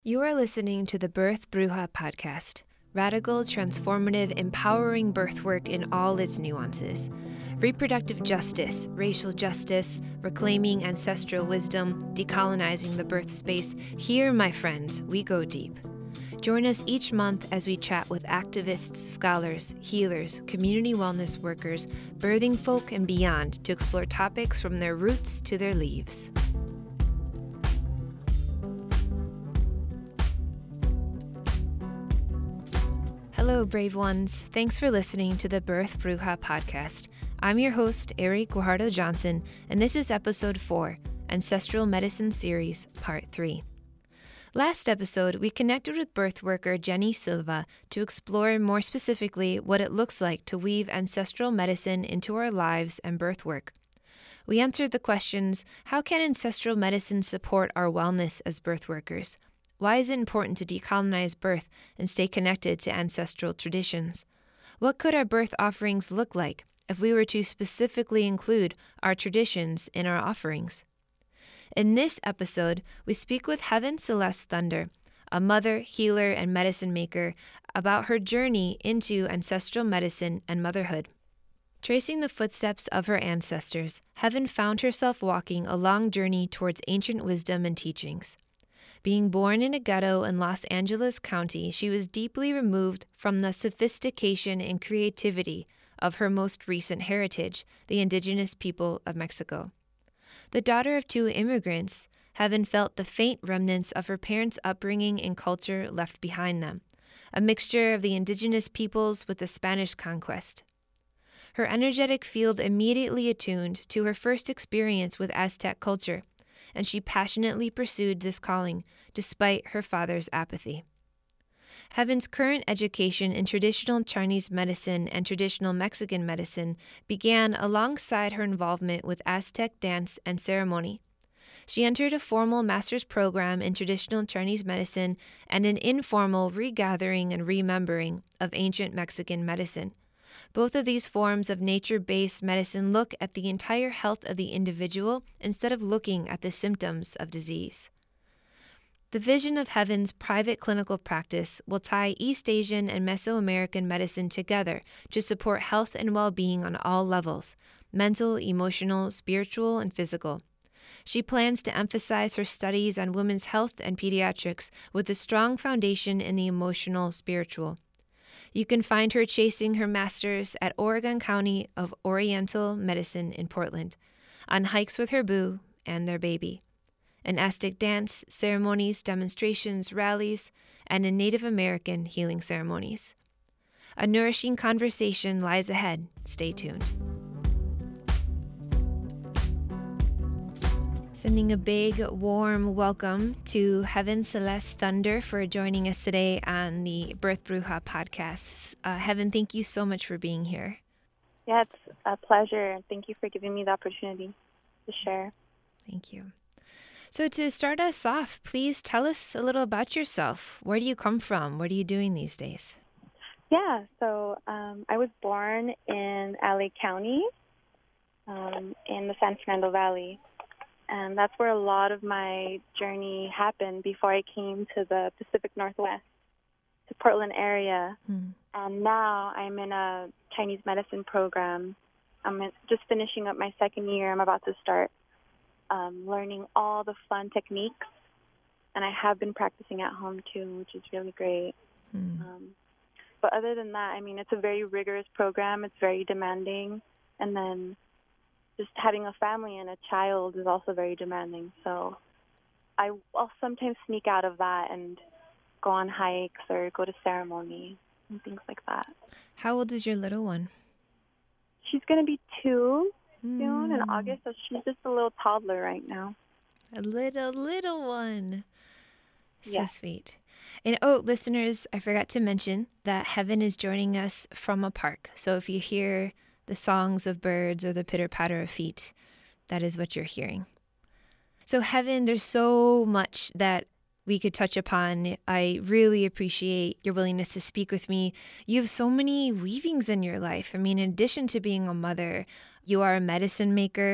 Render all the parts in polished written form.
You are listening to the Birth Bruja podcast, radical, transformative, empowering birth work in all its nuances. Reproductive justice, racial justice, reclaiming ancestral wisdom, decolonizing the birth space. Here, my friends, we go deep. Join us each month as we chat with activists, scholars, healers, community wellness workers, birthing folk, and beyond to explore topics from their roots to their leaves. Hello, brave ones. Thanks for listening to the Birth Bruja podcast. I'm your host, Ari Guajardo Johnson, and this is episode 4, Ancestral Medicine Series, Part 3. Last episode, we connected with birth worker Jenny Silva to explore more specifically what it looks like to weave ancestral medicine into our lives and birth work. We answered the questions, how can ancestral medicine support our wellness as birth workers? Why is it important to decolonize birth and stay connected to ancestral traditions? What could our birth offerings look like if we were to specifically include our traditions in our offerings? In this episode, we speak with Heaven Celeste Thunder, a mother, healer, and medicine maker, about her journey into ancestral medicine and motherhood. Tracing the footsteps of her ancestors, Heaven found herself walking a long journey towards ancient wisdom and teachings. Being born in a ghetto in Los Angeles County, she was deeply removed from the sophistication and creativity of her most recent heritage, the indigenous people of Mexico. The daughter of 2 immigrants, Heaven felt the faint remnants of her parents' upbringing and culture left behind them, a mixture of the indigenous peoples with the Spanish conquest. Her energetic field immediately attuned to her first experience with Aztec culture, and she passionately pursued this calling despite her father's apathy. Heaven's current education in traditional Chinese medicine and traditional Mexican medicine began alongside her involvement with Aztec dance and ceremony. She entered a formal master's program in traditional Chinese medicine and an informal regathering and remembering of ancient Mexican medicine. Both of these forms of nature-based medicine look at the entire health of the individual instead of looking at the symptoms of disease. The vision of Heaven's private clinical practice will tie East Asian and Mesoamerican medicine together to support health and well-being on all levels: mental, emotional, spiritual, and physical. She plans to emphasize her studies on women's health and pediatrics with a strong foundation in the emotional, spiritual. You can find her chasing her master's at Oregon County of Oriental Medicine in Portland, on hikes with her boo and their baby, in Aztec dance, ceremonies, demonstrations, rallies, and in Native American healing ceremonies. A nourishing conversation lies ahead. Stay tuned. Sending a big, warm welcome to Heaven Celeste Thunder for joining us today on the Birth Bruja podcast. Heaven, thank you so much for being here. Yeah, it's a pleasure. Thank you for giving me the opportunity to share. Thank you. So to start us off, please tell us a little about yourself. Where do you come from? What are you doing these days? Yeah, so I was born in LA County in the San Fernando Valley. And that's where a lot of my journey happened before I came to the Pacific Northwest, to Portland area. And now I'm in a Chinese medicine program. I'm just finishing up my 2nd year. I'm about to start learning all the fun techniques. And I have been practicing at home, too, which is really great. But other than that, I mean, it's a very rigorous program. It's very demanding. And then just having a family and a child is also very demanding. So I'll sometimes sneak out of that and go on hikes or go to ceremony and things like that. How old is your little one? She's going to be 2 soon in August, so she's just a little toddler right now. A little one. So Yeah. Sweet. And listeners, I forgot to mention that Heaven is joining us from a park. So if you hear the songs of birds or the pitter-patter of feet, that is what you're hearing. So Heaven, there's so much that we could touch upon. I really appreciate your willingness to speak with me. You have so many weavings in your life. I mean, in addition to being a mother, you are a medicine maker,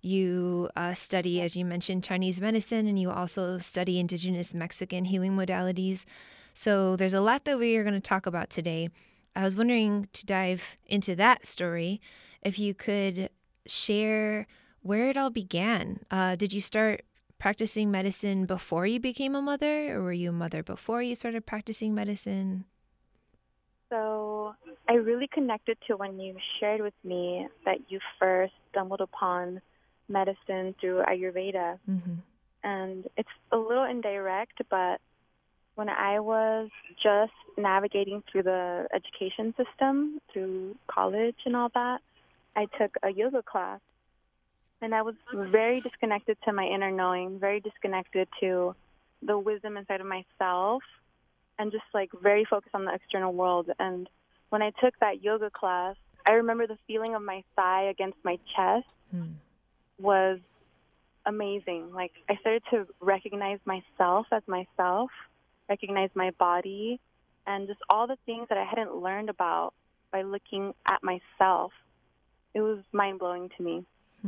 You study, as you mentioned, Chinese medicine, and you also study indigenous Mexican healing modalities. So there's a lot that we are going to talk about today. I was wondering, to dive into that story, if you could share where it all began. Did you start practicing medicine before you became a mother, or were you a mother before you started practicing medicine? So I really connected to when you shared with me that you first stumbled upon medicine through Ayurveda. Mm-hmm. And it's a little indirect, but when I was just navigating through the education system, through college and all that, I took a yoga class. And I was very disconnected to my inner knowing, very disconnected to the wisdom inside of myself, and just like very focused on the external world. And when I took that yoga class, I remember the feeling of my thigh against my chest was amazing. Like, I started to recognize myself as myself, recognize my body, and just all the things that I hadn't learned about by looking at myself. It was mind-blowing to me.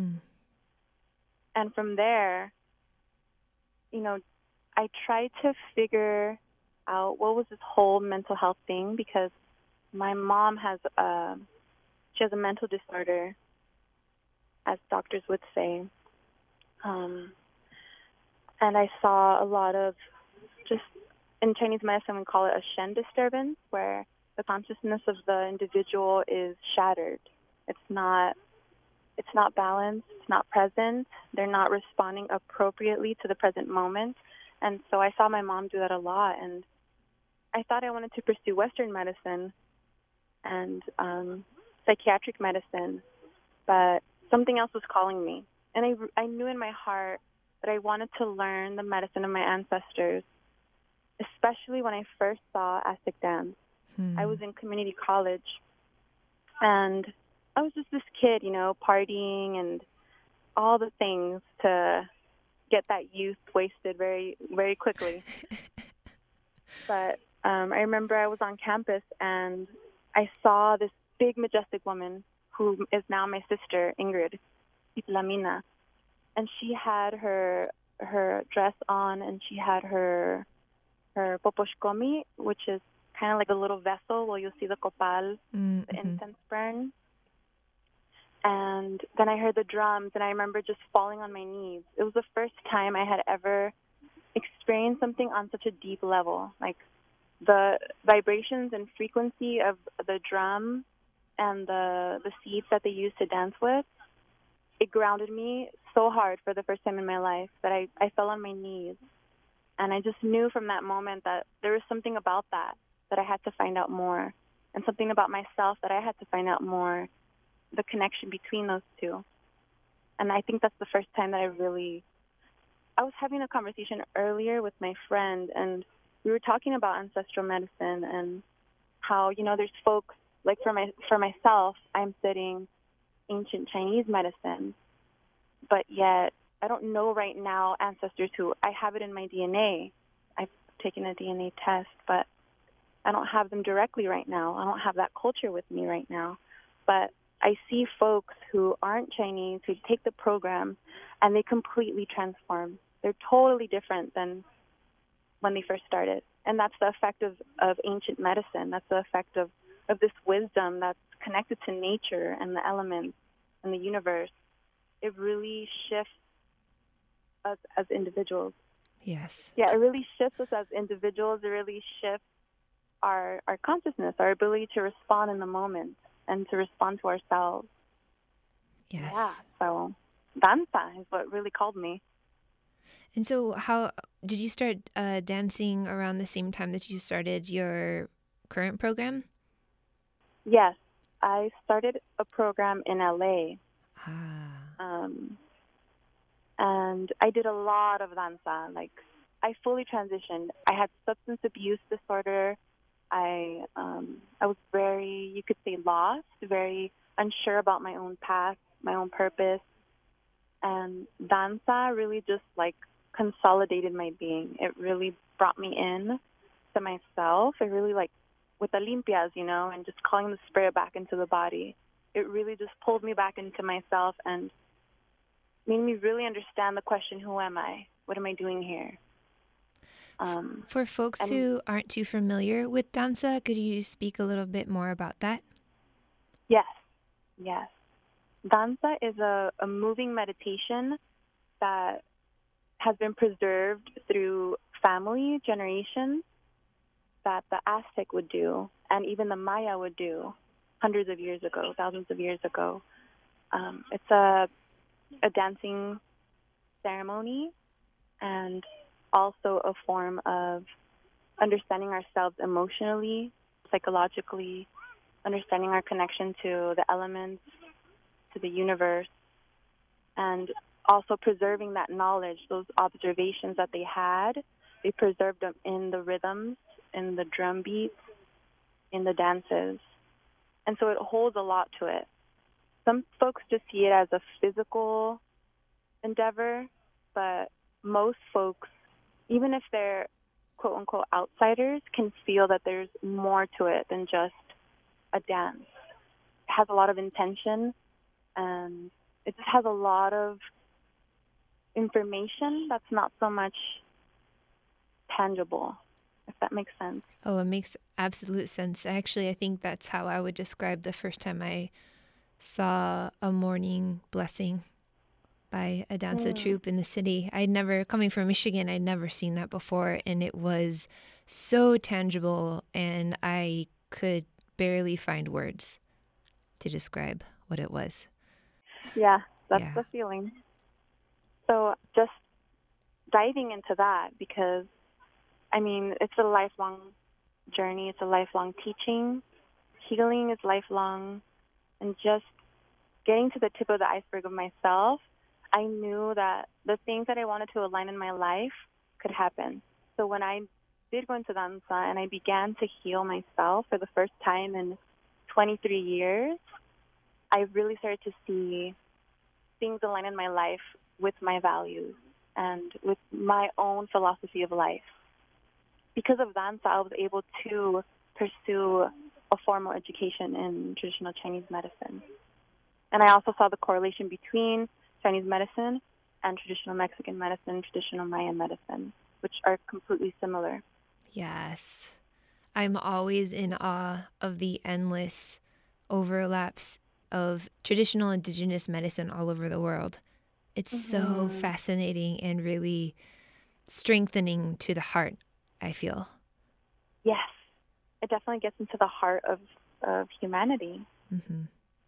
And from there, I tried to figure out what was this whole mental health thing, because my mom has a mental disorder, as doctors would say. And I saw a lot of, just in Chinese medicine, we call it a Shen disturbance, where the consciousness of the individual is shattered. It's not balanced, it's not present. They're not responding appropriately to the present moment. And so I saw my mom do that a lot, and I thought I wanted to pursue Western medicine and psychiatric medicine, but something else was calling me. And I knew in my heart that I wanted to learn the medicine of my ancestors, especially when I first saw Aztec dance. I was in community college, and I was just this kid, partying and all the things to get that youth wasted very, very quickly. But I remember I was on campus, and I saw this big, majestic woman who is now my sister, Ingrid Lamina. And she had her dress on, and she had her poposhkomi, which is kind of like a little vessel where you'll see the copal, the incense burn. And then I heard the drums, and I remember just falling on my knees. It was the first time I had ever experienced something on such a deep level. Like, the vibrations and frequency of the drum and the seeds that they used to dance with, it grounded me so hard for the first time in my life that I fell on my knees. And I just knew from that moment that there was something about that I had to find out more, and something about myself that I had to find out more, the connection between those two. And I think that's the first time that I was having a conversation earlier with my friend, and we were talking about ancestral medicine and how, there's folks, like for myself, I'm studying ancient Chinese medicine, but yet I don't know right now ancestors who, I have it in my DNA. I've taken a DNA test, but I don't have them directly right now. I don't have that culture with me right now. But I see folks who aren't Chinese who take the program and they completely transform. They're totally different than when they first started. And that's the effect of ancient medicine. That's the effect of this wisdom that's connected to nature and the elements and the universe. It really shifts us as individuals. Yes. Yeah, it really shifts us as individuals. It really shifts our consciousness, our ability to respond in the moment and to respond to ourselves. Yes. Yeah, so danza is what really called me. And so how did you start dancing around the same time that you started your current program? Yes, I started a program in LA. And I did a lot of danza. Like, I fully transitioned. I had substance abuse disorder. I was very, you could say, lost, very unsure about my own path, my own purpose. And danza really just, like, consolidated my being. It really brought me in to myself. It really, like, with the limpias, and just calling the spirit back into the body. It really just pulled me back into myself, and made me really understand the question, who am I? What am I doing here? For folks And who aren't too familiar with danza, could you speak a little bit more about that? yes, yes. Danza is a moving meditation that has been preserved through family generations that the Aztec would do, and even the Maya would do hundreds of years ago, thousands of years ago. It's a dancing ceremony and also a form of understanding ourselves emotionally, psychologically, understanding our connection to the elements, to the universe, and also preserving that knowledge, those observations that they had. They preserved them in the rhythms, in the drum beats, in the dances. And so it holds a lot to it. Some folks just see it as a physical endeavor, but most folks, even if they're quote-unquote outsiders, can feel that there's more to it than just a dance. It has a lot of intention, and it just has a lot of information that's not so much tangible, if that makes sense. Oh, it makes absolute sense. Actually, I think that's how I would describe the first time I saw a morning blessing by a danza troupe in the city. Coming from Michigan, I'd never seen that before, and it was so tangible, and I could barely find words to describe what it was. Yeah, that's the feeling. So just diving into that, because, I mean, it's a lifelong journey. It's a lifelong teaching. Healing is lifelong. And just getting to the tip of the iceberg of myself, I knew that the things that I wanted to align in my life could happen. So when I did go into danza and I began to heal myself for the first time in 23 years, I really started to see things align in my life with my values and with my own philosophy of life. Because of danza, I was able to pursue a formal education in traditional Chinese medicine. And I also saw the correlation between Chinese medicine and traditional Mexican medicine, traditional Mayan medicine, which are completely similar. Yes. I'm always in awe of the endless overlaps of traditional indigenous medicine all over the world. It's so fascinating and really strengthening to the heart, I feel. Yes. It definitely gets into the heart of humanity. Mm-hmm.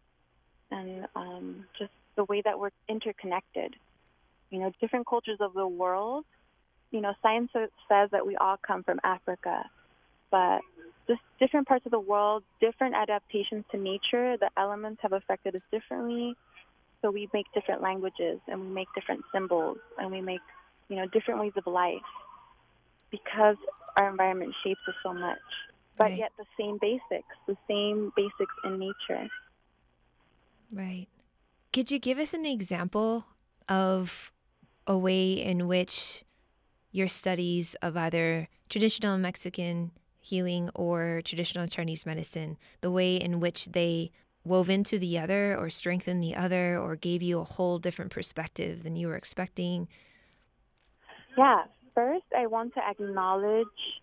And just the way that we're interconnected. You know, different cultures of the world, you know, science says that we all come from Africa, but just different parts of the world, different adaptations to nature, the elements have affected us differently. So we make different languages, and we make different symbols, and we make, you know, different ways of life because our environment shapes us so much. But yet the same basics in nature. Right. Could you give us an example of a way in which your studies of either traditional Mexican healing or traditional Chinese medicine, the way in which they wove into the other or strengthened the other or gave you a whole different perspective than you were expecting? Yeah. First, I want to acknowledge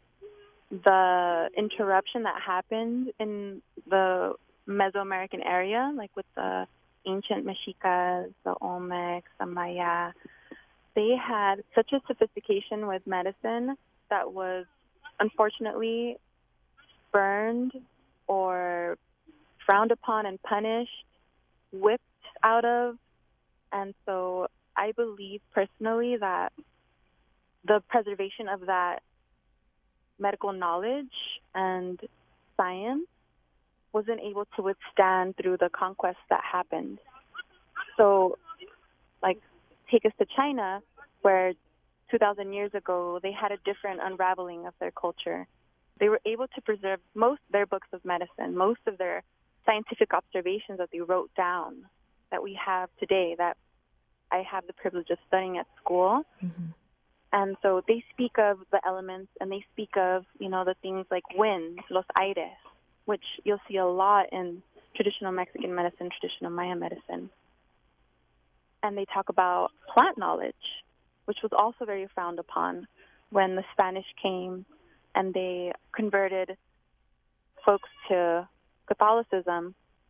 the interruption that happened in the Mesoamerican area, like with the ancient Mexicas, the Olmecs, the Maya. They had such a sophistication with medicine that was unfortunately burned or frowned upon and punished, whipped out of. And so I believe personally that the preservation of that medical knowledge and science wasn't able to withstand through the conquest that happened. So, like, take us to China, where 2,000 years ago, they had a different unraveling of their culture. They were able to preserve most of their books of medicine, most of their scientific observations that they wrote down that we have today, that I have the privilege of studying at school. Mm-hmm. And so they speak of the elements, and they speak of, you know, the things like wind, los aires, which you'll see a lot in traditional Mexican medicine, traditional Maya medicine. and they talk about plant knowledge, which was also very frowned upon when the Spanish came and they converted folks to Catholicism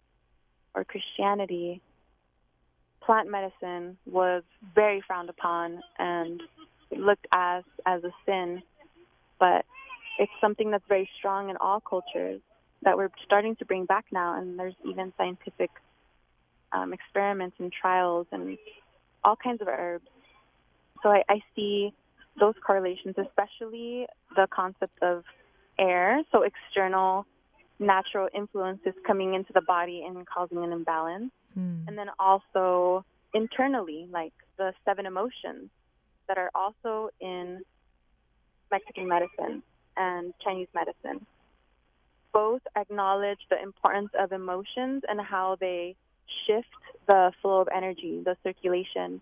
or Christianity. Plant medicine was very frowned upon and looked as a sin, but it's something that's very strong in all cultures that we're starting to bring back now, and there's even scientific experiments and trials and all kinds of herbs. So I see those correlations, especially the concept of air, so external natural influences coming into the body and causing an imbalance. And then also internally, like the 7 emotions that are also in Mexican medicine and Chinese medicine. Both acknowledge the importance of emotions and how they shift the flow of energy, the circulation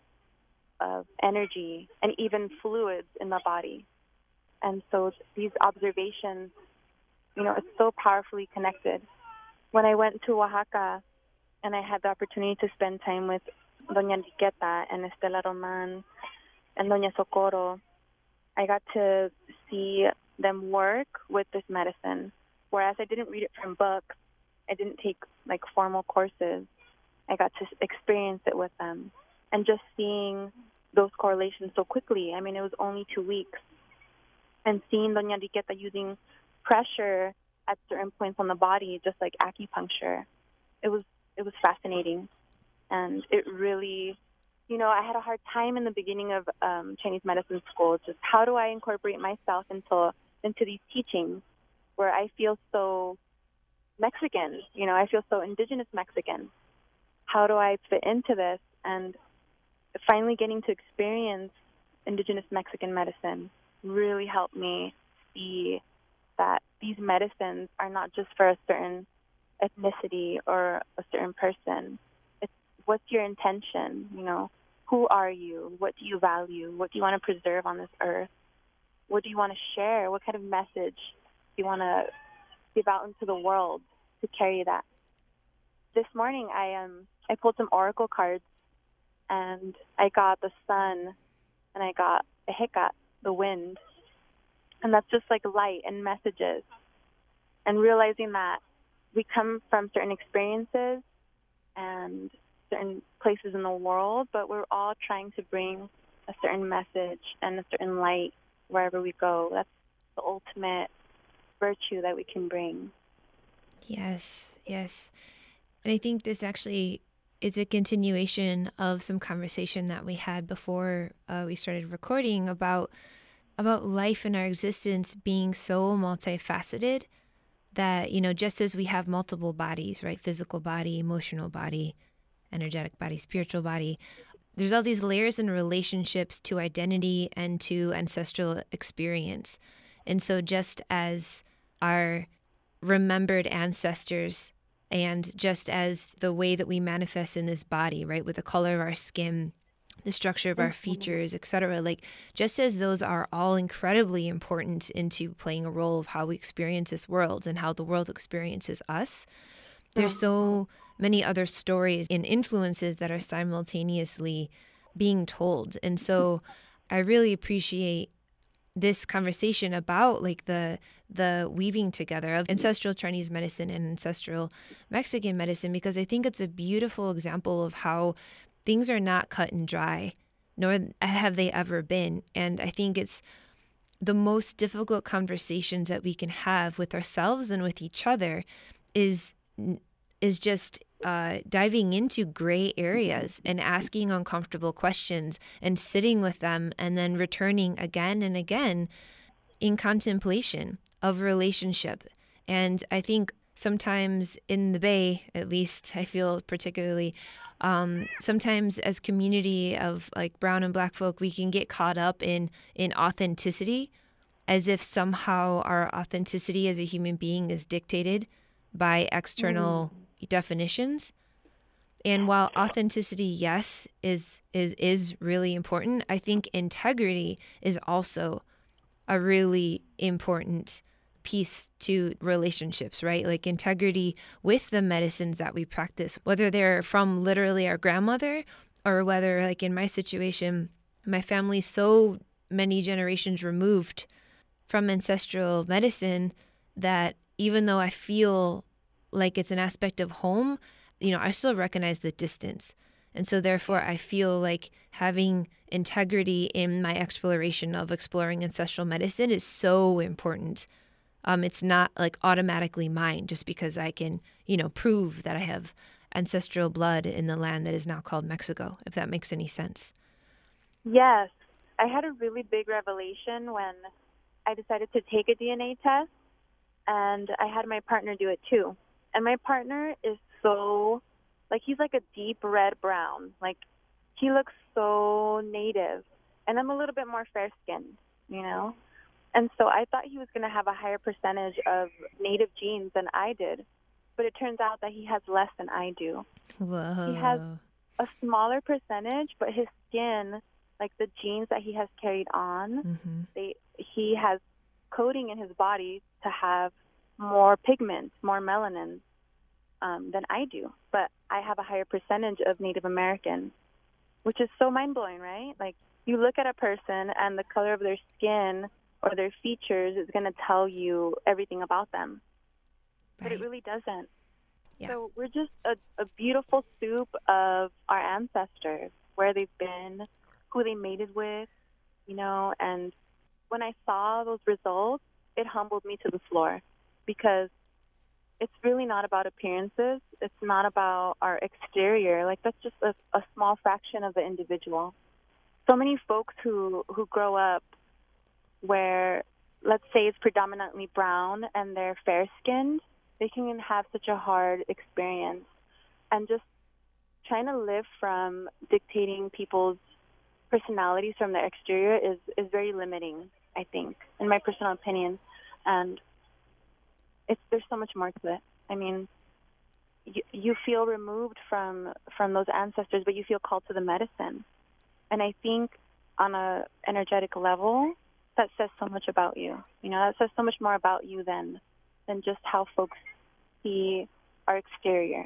of energy, and even fluids in the body. And so these observations, it's so powerfully connected. When I went to Oaxaca and I had the opportunity to spend time with Doña Enriqueta and Estela Roman and Doña Socorro, I got to see them work with this medicine. Whereas I didn't read it from books, I didn't take formal courses, I got to experience it with them. And just seeing those correlations so quickly, it was only 2 weeks. And seeing Doña Enriqueta using pressure at certain points on the body, just like acupuncture, it was fascinating. And it really, I had a hard time in the beginning of Chinese medicine school, just how do I incorporate myself into these teachings where I feel so Mexican, I feel so indigenous Mexican. How do I fit into this? And finally getting to experience indigenous Mexican medicine really helped me see that these medicines are not just for a certain ethnicity or a certain person. It's what's your intention, who are you? What do you value? What do you want to preserve on this earth? What do you want to share? What kind of message do you want to give out into the world to carry that? This morning I pulled some oracle cards, and I got the sun, and I got the Hecat, the wind. And that's just like light and messages. And realizing that we come from certain experiences and certain places in the world, but we're all trying to bring a certain message and a certain light wherever we go. That's the ultimate virtue that we can bring. Yes. And I think this actually is a continuation of some conversation that we had before we started recording about life and our existence being so multifaceted that, just as we have multiple bodies, right? Physical body, emotional body, energetic body, spiritual body, there's all these layers and relationships to identity and to ancestral experience. And so just as our remembered ancestors and just as the way that we manifest in this body, right, with the color of our skin, the structure of our features, etc., just as those are all incredibly important into playing a role of how we experience this world and how the world experiences us, there's so many other stories and influences that are simultaneously being told. And so I really appreciate this conversation about the weaving together of ancestral Chinese medicine and ancestral Mexican medicine, because I think it's a beautiful example of how things are not cut and dry, nor have they ever been. And I think it's the most difficult conversations that we can have with ourselves and with each other is just diving into gray areas and asking uncomfortable questions and sitting with them and then returning again and again in contemplation of relationship. And I think sometimes in the Bay, at least I feel particularly, sometimes as community of brown and black folk, we can get caught up in authenticity, as if somehow our authenticity as a human being is dictated by external definitions. And while authenticity, yes, is really important, I think integrity is also a really important piece to relationships, right? Integrity with the medicines that we practice, whether they're from literally our grandmother or whether, like in my situation, my family's so many generations removed from ancestral medicine that even though I feel like it's an aspect of home, I still recognize the distance. And so therefore I feel like having integrity in my exploration of exploring ancestral medicine is so important. It's not like automatically mine just because I can, prove that I have ancestral blood in the land that is now called Mexico, if that makes any sense. Yes. I had a really big revelation when I decided to take a DNA test, and I had my partner do it too. And my partner is so, he's like a deep red brown. Like, he looks so native. And I'm a little bit more fair-skinned, And so I thought he was going to have a higher percentage of native genes than I did. But it turns out that he has less than I do. Whoa. He has a smaller percentage, but his skin, like the genes that he has carried on, he has coding in his body to have more pigments, more melanin than I do. But I have a higher percentage of Native American, which is so mind-blowing, right? Like, you look at a person and the color of their skin or their features is going to tell you everything about them. Right. But it really doesn't. Yeah. So we're just a beautiful soup of our ancestors, where they've been, who they mated with, and when I saw those results, it humbled me to the floor, because it's really not about appearances. It's not about our exterior. Like, that's just a small fraction of the individual. So many folks who grow up where, let's say, it's predominantly brown and they're fair-skinned, they can have such a hard experience. And just trying to live from dictating people's personalities from their exterior is very limiting, I think, in my personal opinion. And there's so much more to it. I mean, you feel removed from those ancestors, but you feel called to the medicine. And I think on a energetic level, that says so much about you. That says so much more about you than just how folks see our exterior.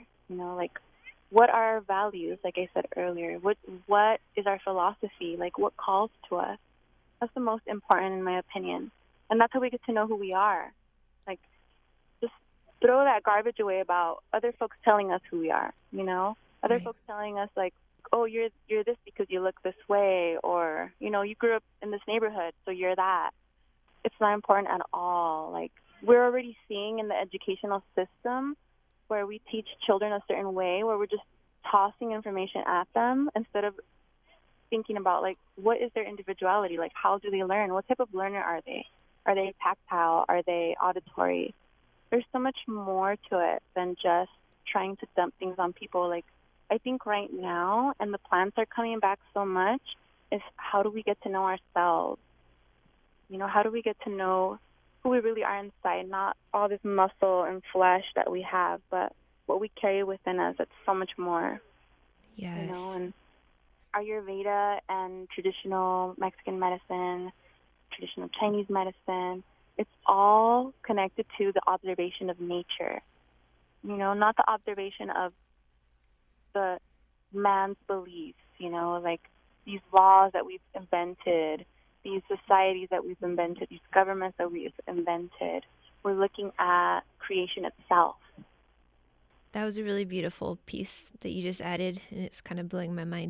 What are our values, like I said earlier? What is our philosophy? Like, what calls to us? That's the most important, in my opinion. And that's how we get to know who we are. Like, just throw that garbage away about other folks telling us who we are, Other Right. folks telling us, like, oh, you're this because you look this way, or, you grew up in this neighborhood, so you're that. It's not important at all. Like, we're already seeing in the educational system where we teach children a certain way, where we're just tossing information at them instead of thinking about, like, what is their individuality? Like, how do they learn? What type of learner are they? Are they tactile? Are they auditory? There's so much more to it than just trying to dump things on people. Like, I think right now, and the plants are coming back so much, is how do we get to know ourselves? How do we get to know who we really are inside, not all this muscle and flesh that we have, but what we carry within us. It's so much more. Yes. And Ayurveda and traditional Mexican medicine, traditional Chinese medicine, it's all connected to the observation of nature. Not the observation of the man's beliefs, like these laws that we've invented, these societies that we've invented, these governments that we've invented. We're looking at creation itself. That was a really beautiful piece that you just added, and it's kind of blowing my mind.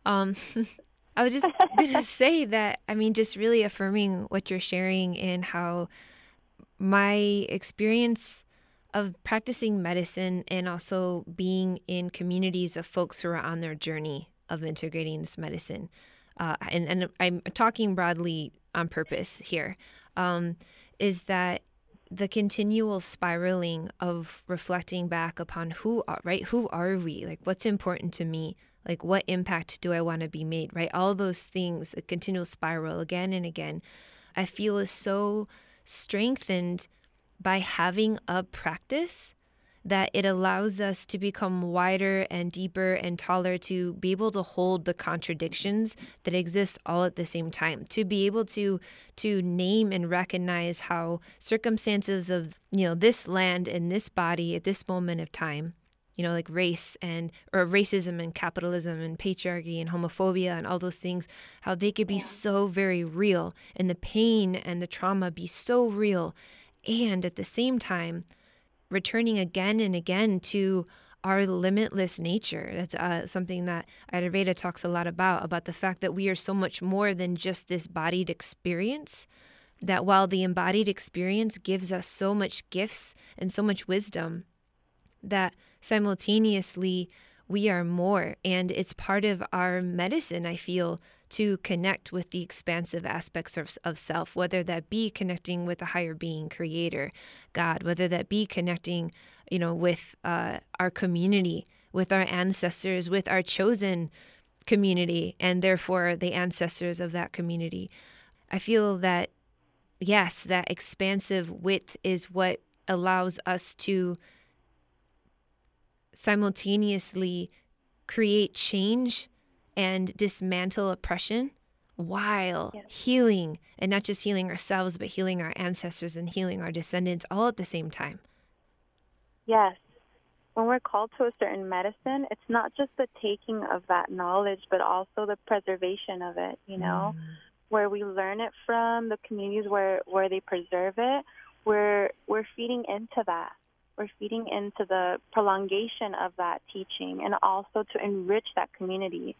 I was just going to say that, just really affirming what you're sharing, and how my experience of practicing medicine and also being in communities of folks who are on their journey of integrating this medicine, and I'm talking broadly on purpose here, is that the continual spiraling of reflecting back upon who are we? Like, what's important to me? Like, what impact do I want to be made, right? All those things, a continual spiral again and again, I feel is so strengthened by having a practice that it allows us to become wider and deeper and taller, to be able to hold the contradictions that exist all at the same time, to be able to name and recognize how circumstances of, this land and this body at this moment of time, like race or racism and capitalism and patriarchy and homophobia and all those things, how they could be so very real, and the pain and the trauma be so real. And at the same time, returning again and again to our limitless nature. That's something that Ayurveda talks a lot about the fact that we are so much more than just this bodied experience, that while the embodied experience gives us so much gifts and so much wisdom, that simultaneously we are more. And it's part of our medicine, I feel, to connect with the expansive aspects of self, whether that be connecting with a higher being, creator, God, whether that be connecting, with our community, with our ancestors, with our chosen community, and therefore the ancestors of that community. I feel that, yes, that expansive width is what allows us to simultaneously create change and dismantle oppression while healing, and not just healing ourselves, but healing our ancestors and healing our descendants all at the same time. Yes. When we're called to a certain medicine, it's not just the taking of that knowledge, but also the preservation of it, where we learn it from, the communities where they preserve it. We're feeding into that. We're feeding into the prolongation of that teaching, and also to enrich that community.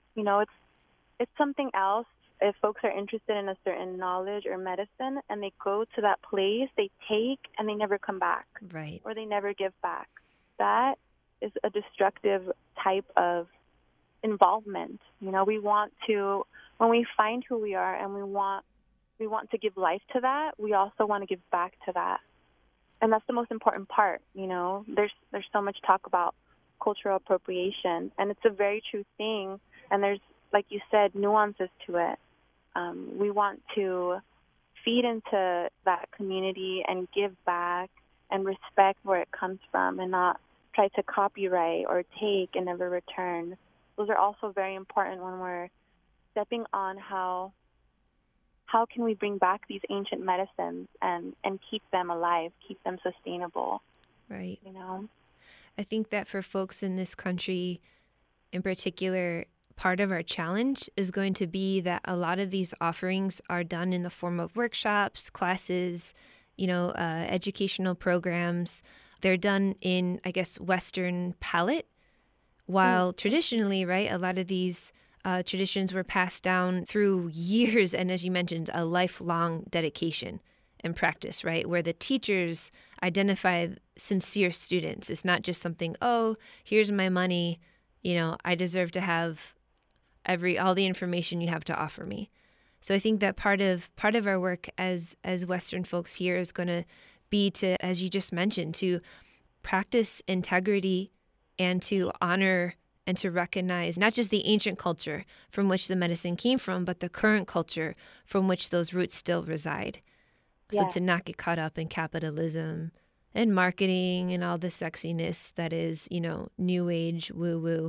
It's something else if folks are interested in a certain knowledge or medicine and they go to that place, they take and they never come back. Right. Or they never give back. That is a destructive type of involvement. We want to, when we find who we are and we want to give life to that, we also want to give back to that. And that's the most important part. There's so much talk about cultural appropriation, and it's a very true thing. And there's, like you said, nuances to it. We want to feed into that community and give back and respect where it comes from, and not try to copyright or take and never return. Those are also very important when we're stepping on how can we bring back these ancient medicines and keep them alive, keep them sustainable. Right. I think that for folks in this country in particular, part of our challenge is going to be that a lot of these offerings are done in the form of workshops, classes, educational programs. They're done in, I guess, Western palate, while traditionally, right, a lot of these traditions were passed down through years, and as you mentioned, a lifelong dedication and practice, right, where the teachers identify sincere students. It's not just something, oh, here's my money, I deserve to have all the information you have to offer me. So I think that part of our work as Western folks here is going to be to, as you just mentioned, to practice integrity and to honor and to recognize not just the ancient culture from which the medicine came from, but the current culture from which those roots still reside. So to not get caught up in capitalism and marketing and all the sexiness that is, new age woo-woo.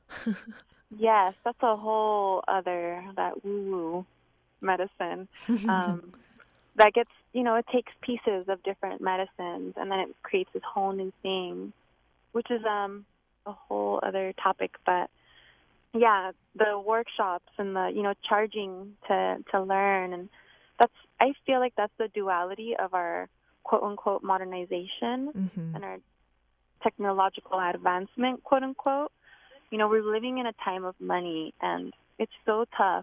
Yes, that's a whole other, that woo-woo medicine. That gets, it takes pieces of different medicines and then it creates this whole new thing, which is a whole other topic. But yeah, the workshops and the, charging to learn, and I feel like that's the duality of our quote unquote modernization and our technological advancement, quote unquote. We're living in a time of money, and it's so tough,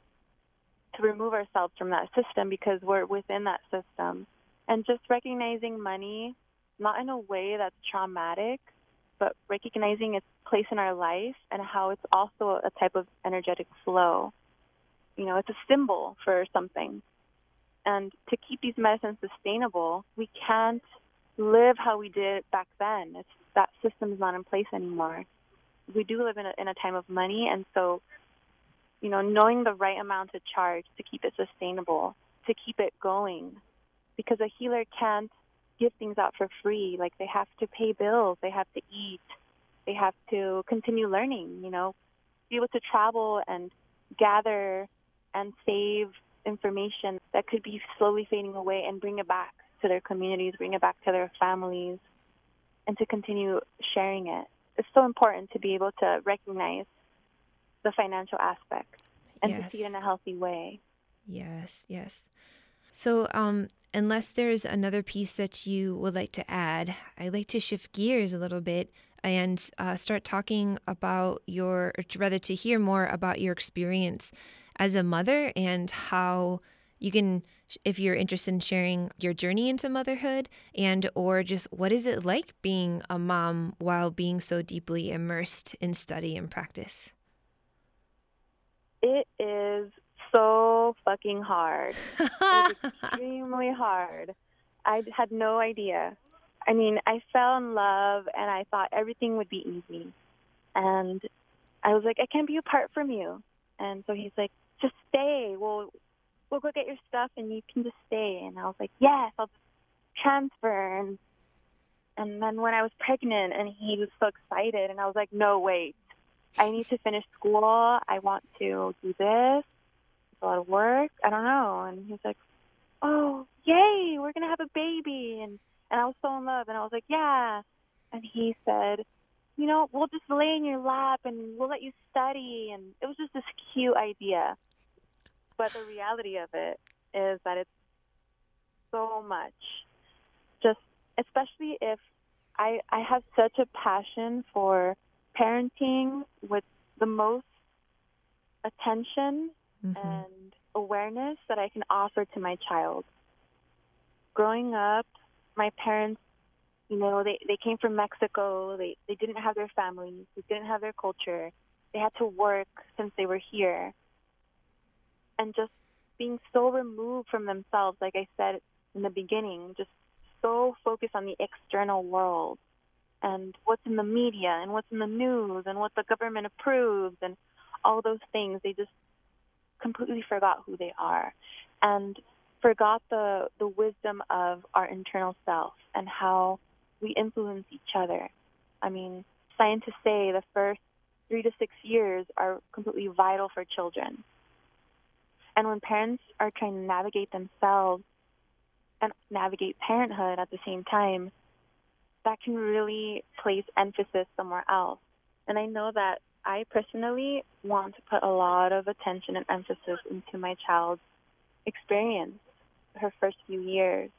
to remove ourselves from that system because we're within that system. And just recognizing money, not in a way that's traumatic, but recognizing its place in our life and how it's also a type of energetic flow. It's a symbol for something. And to keep these medicines sustainable, we can't live how we did back then. That system is not in place anymore. We do live in a time of money, and so, knowing the right amount to charge to keep it sustainable, to keep it going, because a healer can't give things out for free. They have to pay bills, they have to eat, they have to continue learning, be able to travel and gather and save information that could be slowly fading away and bring it back to their communities, bring it back to their families. and to continue sharing it. It's so important to be able to recognize the financial aspect and to see it in a healthy way. Yes, yes. So, unless there's another piece that you would like to add, I'd like to shift gears a little bit and start talking about or rather to hear more about your experience as a mother and how you can, if you're interested in sharing your journey into motherhood and or just what is it like being a mom while being so deeply immersed in study and practice? It is so fucking hard. It is extremely hard. I had no idea. I mean, I fell in love and I thought everything would be easy. And I was like, I can't be apart from you. And so he's like, just stay. We'll go get your stuff and you can just stay. And I was like, yes, I'll just transfer. And then when I was pregnant and he was so excited and I was like, no, wait. I need to finish school. I want to do this. It's a lot of work. I don't know. And he's like, oh, yay, we're going to have a baby. And I was so in love. And I was like, yeah. And he said, you know, we'll just lay in your lap and we'll let you study. And it was just this cute idea. But the reality of it is that it's so much. Just especially if I have such a passion for parenting with the most attention and awareness that I can offer to my child. Growing up, my parents, you know, they came from Mexico. They didn't have their families. They didn't have their culture. They had to work since they were here. And just being so removed from themselves, like I said in the beginning, just so focused on the external world and what's in the media and what's in the news and what the government approves and all those things. They just completely forgot who they are and forgot the wisdom of our internal self and how we influence each other. I mean, scientists say the first 3 to 6 years are completely vital for children. And when parents are trying to navigate themselves and navigate parenthood at the same time, that can really place emphasis somewhere else. And I know that I personally want to put a lot of attention and emphasis into my child's experience, her first few years.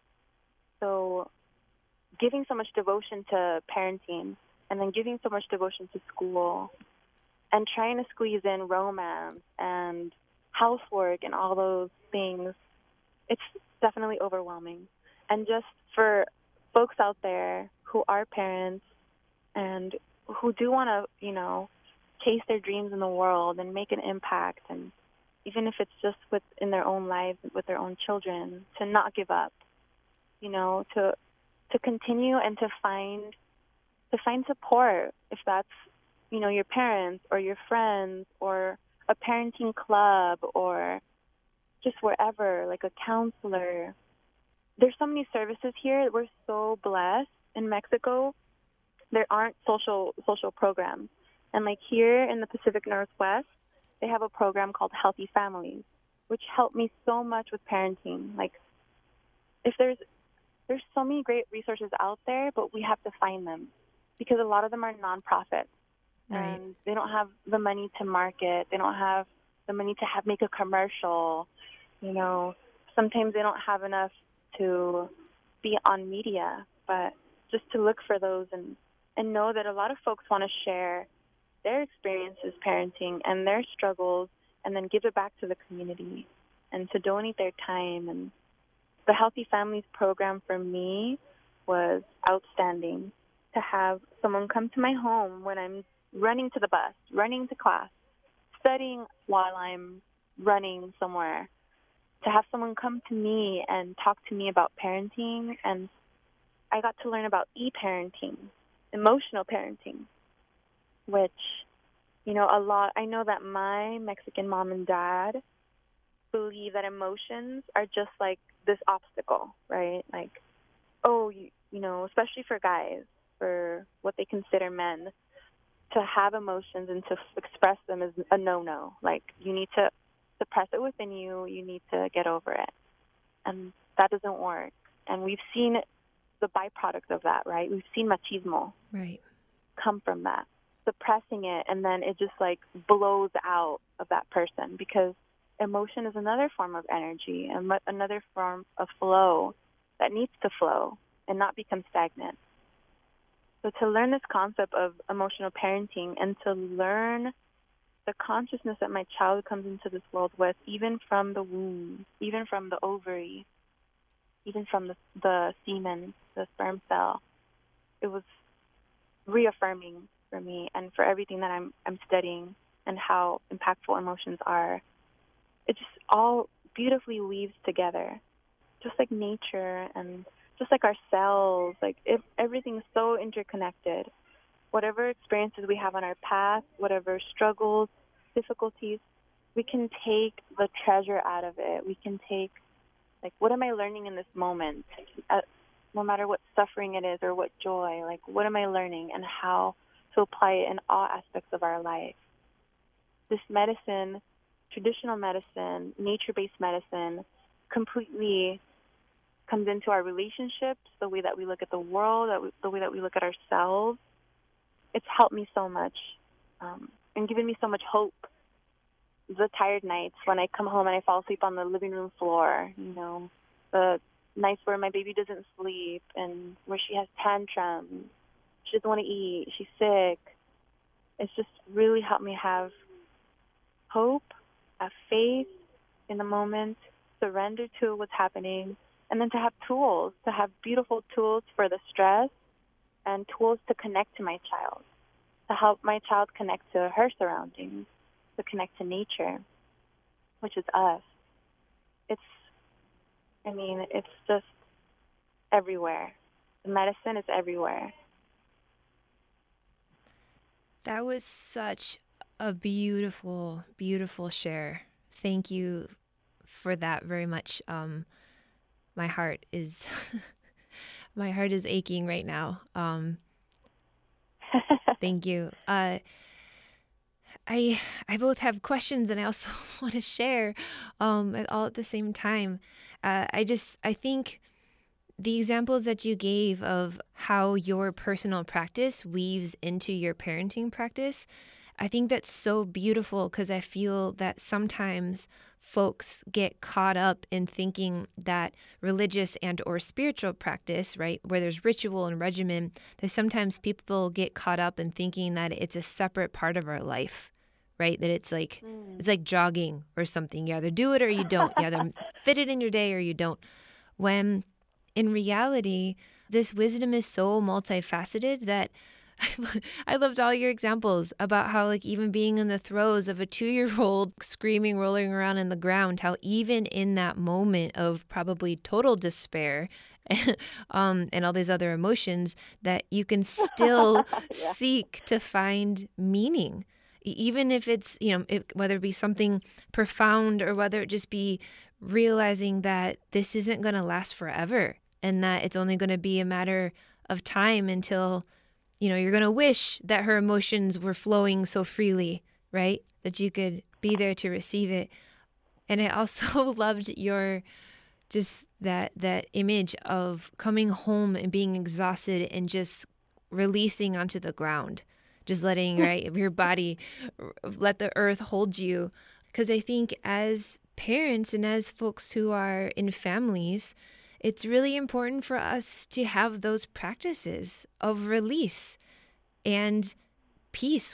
So giving so much devotion to parenting and then giving so much devotion to school and trying to squeeze in romance and housework and all those things, it's definitely overwhelming. And just for folks out there who are parents and who do want to, you know, chase their dreams in the world and make an impact, and even if it's just within their own lives, with their own children, to not give up, you know, to continue and to find support, if that's, you know, your parents or your friends or a parenting club or just wherever, like a counselor. There's so many services here. We're so blessed. In Mexico, there aren't social programs. And like here in the Pacific Northwest, they have a program called Healthy Families, which helped me so much with parenting. Like, if there's so many great resources out there, but we have to find them because a lot of them are nonprofits. Right. And they don't have the money to market. They don't have the money to make a commercial. You know, sometimes they don't have enough to be on media, but just to look for those and know that a lot of folks want to share their experiences parenting and their struggles and then give it back to the community and to donate their time. And the Healthy Families program for me was outstanding. To have someone come to my home when I'm running to the bus, running to class, studying while I'm running somewhere, to have someone come to me and talk to me about parenting. And I got to learn about e-parenting, emotional parenting, which, you know, I know that my Mexican mom and dad believe that emotions are just like this obstacle, right? Like, oh, you know, especially for guys, for what they consider men, to have emotions and to express them is a no-no. Like, you need to suppress it within you. You need to get over it. And that doesn't work. And we've seen the byproduct of that, right? We've seen machismo come from that, suppressing it, and then it just like blows out of that person, because emotion is another form of energy and another form of flow that needs to flow and not become stagnant. So to learn this concept of emotional parenting and to learn the consciousness that my child comes into this world with, even from the womb, even from the ovary, even from the semen, the sperm cell, it was reaffirming for me and for everything that I'm studying and how impactful emotions are. It just all beautifully weaves together, just like nature and just like our cells. Like everything's so interconnected. Whatever experiences we have on our path, whatever struggles, difficulties, we can take the treasure out of it. We can take, like, what am I learning in this moment? No matter what suffering it is or what joy, like, what am I learning and how to apply it in all aspects of our life? This medicine, traditional medicine, nature-based medicine, completely comes into our relationships, the way that we look at the world, the way that we look at ourselves. It's helped me so much and given me so much hope. The tired nights when I come home and I fall asleep on the living room floor, the nights where my baby doesn't sleep and where she has tantrums, she doesn't want to eat, she's sick. It's just really helped me have hope, have faith in the moment, surrender to what's happening, and then to have tools, to have beautiful tools for the stress and tools to connect to my child, to help my child connect to her surroundings, to connect to nature, which is us. It's just everywhere. The medicine is everywhere. That was such a beautiful, beautiful share. Thank you for that very much. My heart is my heart is aching right now. Thank you. I both have questions and I also want to share all at the same time. I think the examples that you gave of how your personal practice weaves into your parenting practice, I think that's so beautiful, because I feel that sometimes folks get caught up in thinking that religious and or spiritual practice, right, where there's ritual and regimen, that sometimes people get caught up in thinking that it's a separate part of our life, right? That it's like jogging or something. You either do it or you don't. You either fit it in your day or you don't. When in reality, this wisdom is so multifaceted that I loved all your examples about how, like, even being in the throes of a 2-year-old screaming, rolling around in the ground, how even in that moment of probably total despair and all these other emotions, that you can still seek to find meaning. Even if it's, whether it be something profound or whether it just be realizing that this isn't going to last forever and that it's only going to be a matter of time until, you're going to wish that her emotions were flowing so freely, right? That you could be there to receive it. And I also loved your, just that image of coming home and being exhausted and just releasing onto the ground. Just letting, right, your body, let the earth hold you. Because I think as parents and as folks who are in families, it's really important for us to have those practices of release and peace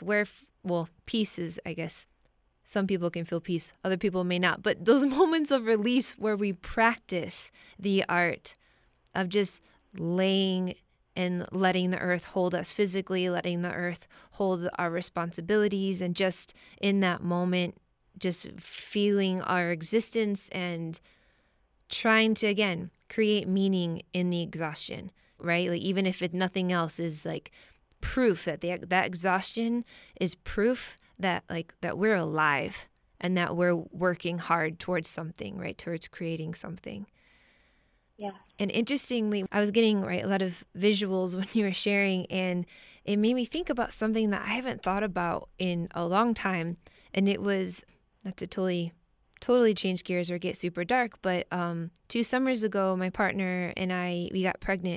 peace is, I guess, some people can feel peace, other people may not. But those moments of release where we practice the art of just laying and letting the earth hold us physically, letting the earth hold our responsibilities, and just in that moment, just feeling our existence and trying to, again, create meaning in the exhaustion, right? Like, even if nothing else is like proof that that exhaustion is proof that we're alive and that we're working hard towards something, right? Towards creating something. Yeah. And interestingly, I was getting a lot of visuals when you were sharing, and it made me think about something that I haven't thought about in a long time. And it was, not to totally change gears or get super dark, but 2 summers ago, my partner and I, we got pregnant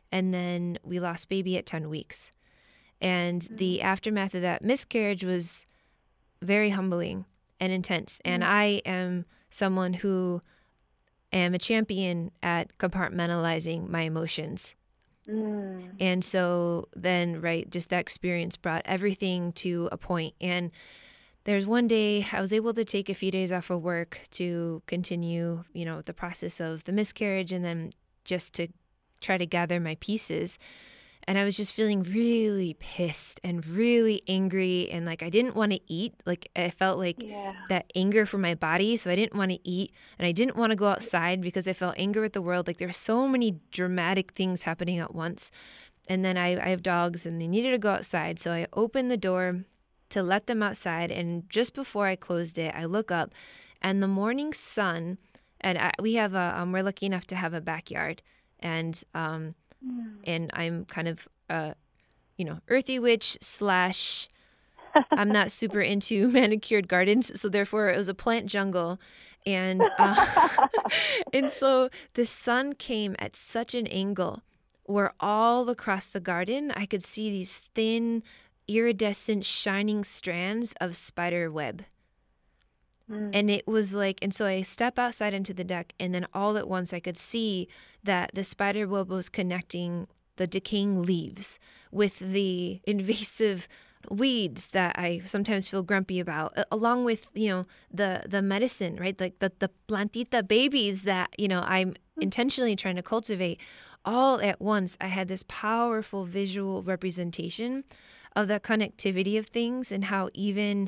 And then we lost baby at 10 weeks. And the aftermath of that miscarriage was very humbling and intense. And I am someone who am a champion at compartmentalizing my emotions. And so then, right, just that experience brought everything to a point. And there's one day I was able to take a few days off of work to continue, the process of the miscarriage and then just to try to gather my pieces. And I was just feeling really pissed and really angry. And like, I didn't want to eat. Like, I felt like that anger for my body. So I didn't want to eat. And I didn't want to go outside because I felt anger at the world. Like, there's so many dramatic things happening at once. And then I have dogs and they needed to go outside. So I opened the door to let them outside. And just before I closed it, I look up and the morning sun, and we're lucky enough to have a backyard. And I'm kind of, earthy witch / I'm not super into manicured gardens. So therefore it was a plant jungle. And, and so the sun came at such an angle where all across the garden, I could see these thin, iridescent, shining strands of spider web. And it was like, and so I step outside into the deck, and then all at once I could see that the spider web was connecting the decaying leaves with the invasive weeds that I sometimes feel grumpy about, along with, the medicine, right? Like the plantita babies that, I'm intentionally trying to cultivate. All at once, I had this powerful visual representation of the connectivity of things and how even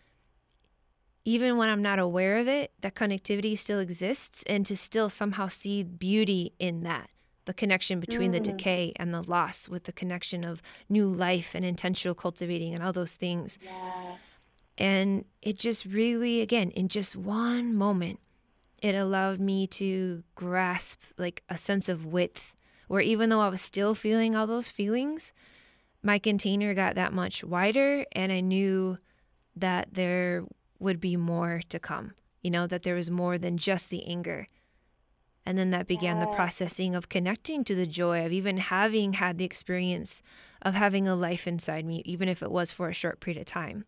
when I'm not aware of it, that connectivity still exists, and to still somehow see beauty in that, the connection between the decay and the loss with the connection of new life and intentional cultivating and all those things. Yeah. And it just really, again, in just one moment, it allowed me to grasp like a sense of width, where even though I was still feeling all those feelings, my container got that much wider, and I knew that there would be more to come, that there was more than just the anger. And then that began the processing of connecting to the joy of even having had the experience of having a life inside me, even if it was for a short period of time,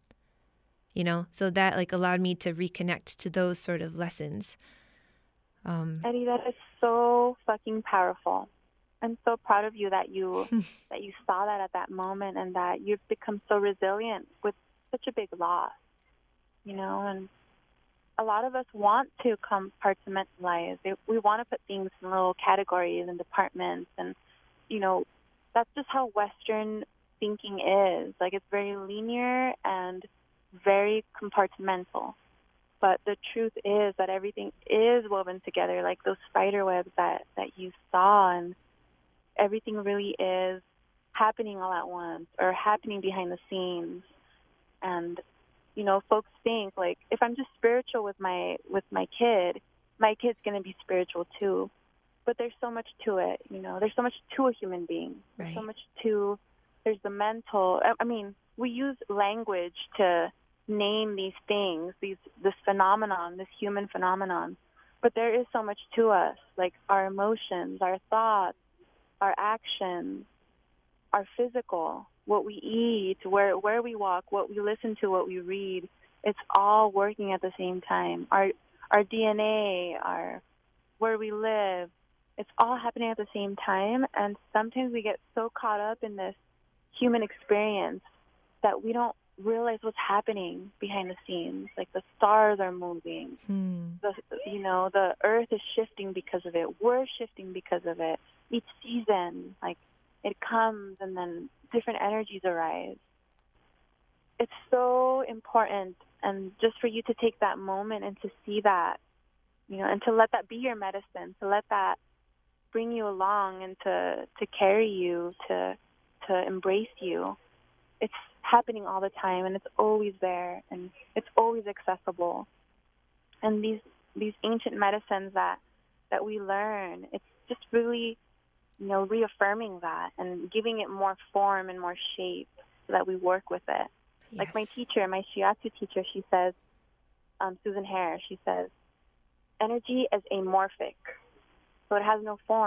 so that like allowed me to reconnect to those sort of lessons. Eddie, that is so fucking powerful. I'm so proud of you that you saw that at that moment, and that you've become so resilient with such a big loss. And a lot of us want to compartmentalize. We want to put things in little categories and departments, and, that's just how Western thinking is. Like, it's very linear and very compartmental. But the truth is that everything is woven together, like those spider webs that you saw, and everything really is happening all at once or happening behind the scenes. And folks think like, if I'm just spiritual with my kid, my kid's going to be spiritual too. But there's so much to it, There's so much to a human being. Right. There's so much to. There's the mental. I mean, we use language to name these things, this phenomenon, this human phenomenon. But there is so much to us, like our emotions, our thoughts, our actions, our physical, what we eat, where we walk, what we listen to, what we read. It's all working at the same time. Our DNA, where we live, it's all happening at the same time. And sometimes we get so caught up in this human experience that we don't realize what's happening behind the scenes. Like, the stars are moving. The earth is shifting because of it. We're shifting because of it. Each season, like, it comes and then different energies arise. It's so important, and just for you to take that moment and to see that, and to let that be your medicine, to let that bring you along and to carry you, to embrace you. It's happening all the time, and it's always there, and it's always accessible. And these ancient medicines that we learn, it's just really, reaffirming that and giving it more form and more shape so that we work with it. Yes. Like my teacher, my shiatsu teacher, she says, Susan Hare, she says, energy is amorphic, so it has no form.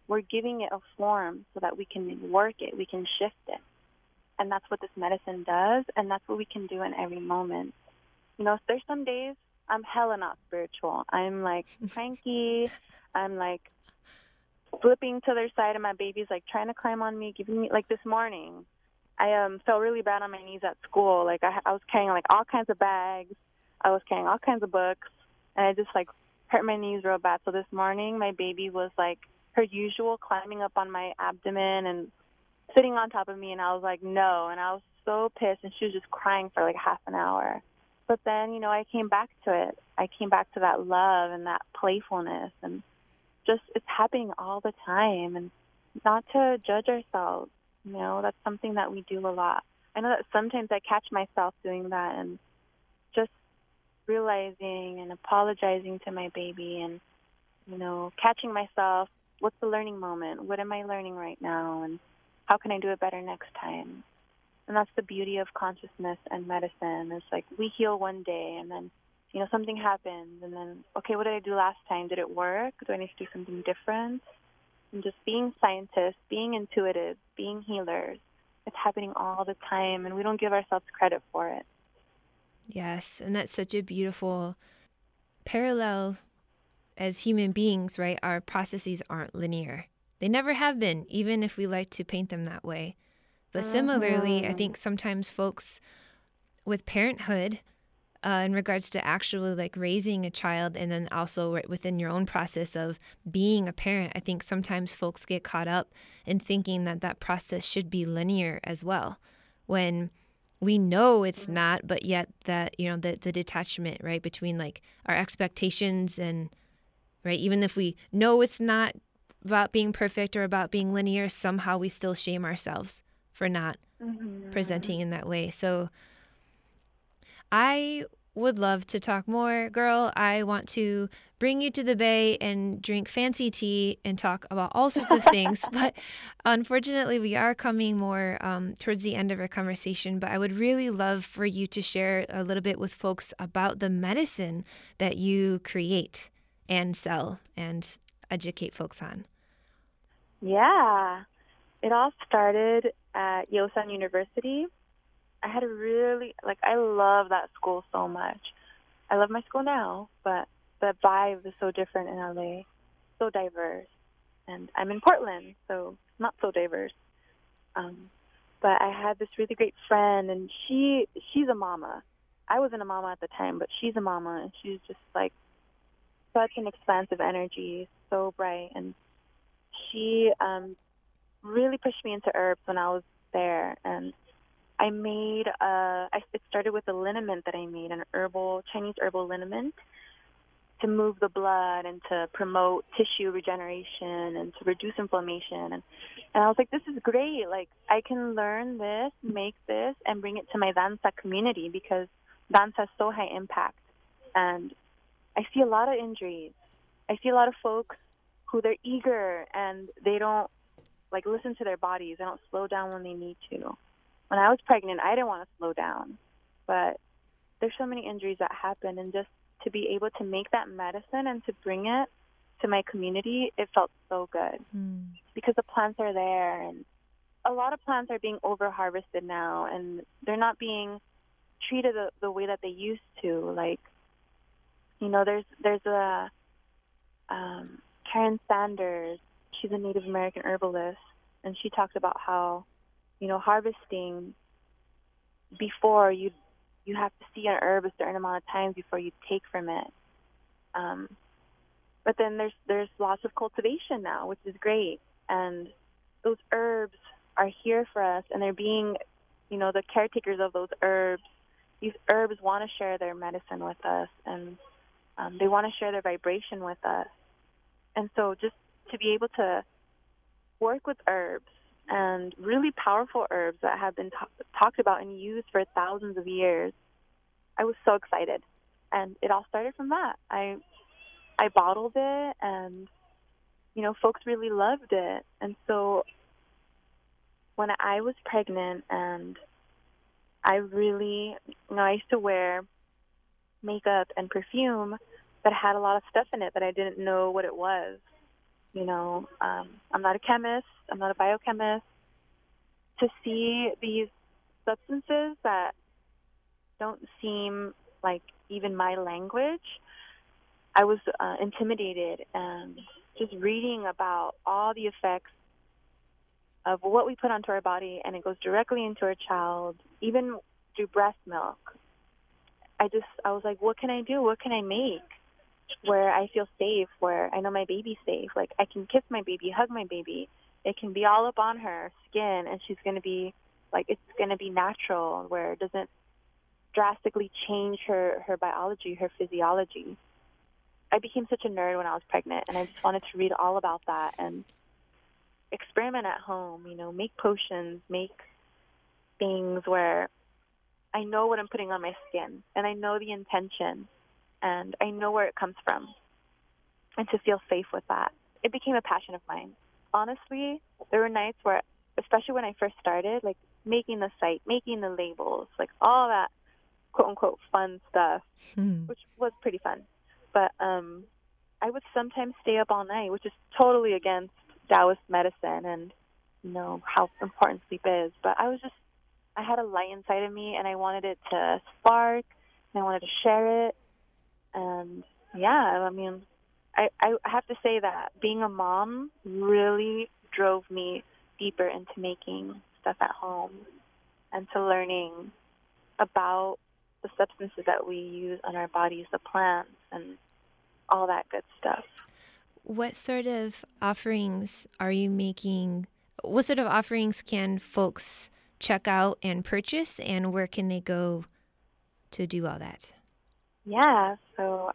we're giving it a form so that we can work it, we can shift it. And that's what this medicine does, and that's what we can do in every moment. You know, there's some days I'm hella not spiritual. I'm like cranky. I'm like flipping to their side, and my baby's like trying to climb on me, giving me, like this morning, I felt really bad on my knees at school. Like I was carrying like all kinds of bags. I was carrying all kinds of books, and I just like hurt my knees real bad. So this morning, my baby was like her usual, climbing up on my abdomen and sitting on top of me, and I was like, no. And I was so pissed, and she was just crying for like half an hour. But then, you know, I came back to it. I came back to that love and that playfulness, and just it's happening all the time. And not to judge ourselves, you know, that's something that we do a lot. I know that sometimes I catch myself doing that and just realizing and apologizing to my baby and, you know, catching myself, what's the learning moment? What am I learning right now? And how can I do it better next time? And that's the beauty of consciousness and medicine. It's like we heal one day and then, you know, something happens and then, okay, what did I do last time? Did it work? Do I need to do something different? And just being scientists, being intuitive, being healers, it's happening all the time, and we don't give ourselves credit for it. Yes, and that's such a beautiful parallel. As human beings, right, our processes aren't linear. They never have been, even if we like to paint them that way. But similarly, I think sometimes folks with parenthood, in regards to actually like raising a child, and then also right within your own process of being a parent, I think sometimes folks get caught up in thinking that that process should be linear as well, when we know it's not, but yet that, you know, the detachment, right, between like our expectations and, right, even if we know it's not about being perfect or about being linear, somehow we still shame ourselves for not presenting in that way. So I would love to talk more, girl. I want to bring you to the Bay and drink fancy tea and talk about all sorts of things. But unfortunately, we are coming more towards the end of our conversation. But I would really love for you to share a little bit with folks about the medicine that you create and sell and educate folks on. Yeah. It all started at Yosan University. I had a really, I love that school so much. I love my school now, but the vibe is so different in LA, so diverse. And I'm in Portland, so not so diverse. But I had this really great friend, and she's a mama. I wasn't a mama at the time, but she's a mama, and she's just like such an expansive energy, so bright. And she really pushed me into herbs when I was there, and I made it started with a liniment that I made, an Chinese herbal liniment, to move the blood and to promote tissue regeneration and to reduce inflammation. And I was like, this is great. Like, I can learn this, make this, and bring it to my danza community, because danza has so high impact. And I see a lot of injuries. I see a lot of folks who they're eager and they don't listen to their bodies. They don't slow down when they need to. When I was pregnant, I didn't want to slow down, but there's so many injuries that happen, and just to be able to make that medicine and to bring it to my community, it felt so good because the plants are there, and a lot of plants are being over-harvested now, and they're not being treated the way that they used to. Like, you know, there's a Karen Sanders. She's a Native American herbalist, and she talks about how, you know, harvesting, before you have to see an herb a certain amount of times before you take from it. But then there's lots of cultivation now, which is great. And those herbs are here for us, and they're being, you know, the caretakers of those herbs. These herbs want to share their medicine with us, and they want to share their vibration with us. And so just to be able to work with herbs, and really powerful herbs that have been talked about and used for thousands of years, I was so excited. And it all started from that. I bottled it, and, you know, folks really loved it. And so when I was pregnant, and I really, you know, I used to wear makeup and perfume that had a lot of stuff in it that I didn't know what it was. I'm not a chemist, I'm not a biochemist. To see these substances that don't seem like even my language, I was intimidated, and just reading about all the effects of what we put onto our body, and it goes directly into our child, even through breast milk. I was like, what can I do? What can I make where I feel safe, where I know my baby's safe? Like, I can kiss my baby, hug my baby. It can be all up on her skin, and she's going to be, like, it's going to be natural, where it doesn't drastically change her biology, her physiology. I became such a nerd when I was pregnant, and I just wanted to read all about that and experiment at home, make potions, make things where I know what I'm putting on my skin, and I know the intention, and I know where it comes from, and to feel safe with that. It became a passion of mine. Honestly, there were nights where, especially when I first started, like making the site, making the labels, like all that quote-unquote fun stuff, which was pretty fun. But I would sometimes stay up all night, which is totally against Taoist medicine and, how important sleep is. But I had a light inside of me, and I wanted it to spark, and I wanted to share it. And, yeah, I mean, I have to say that being a mom really drove me deeper into making stuff at home and to learning about the substances that we use on our bodies, the plants, and all that good stuff. What sort of offerings are you making? What sort of offerings can folks check out and purchase, and where can they go to do all that? Yeah, so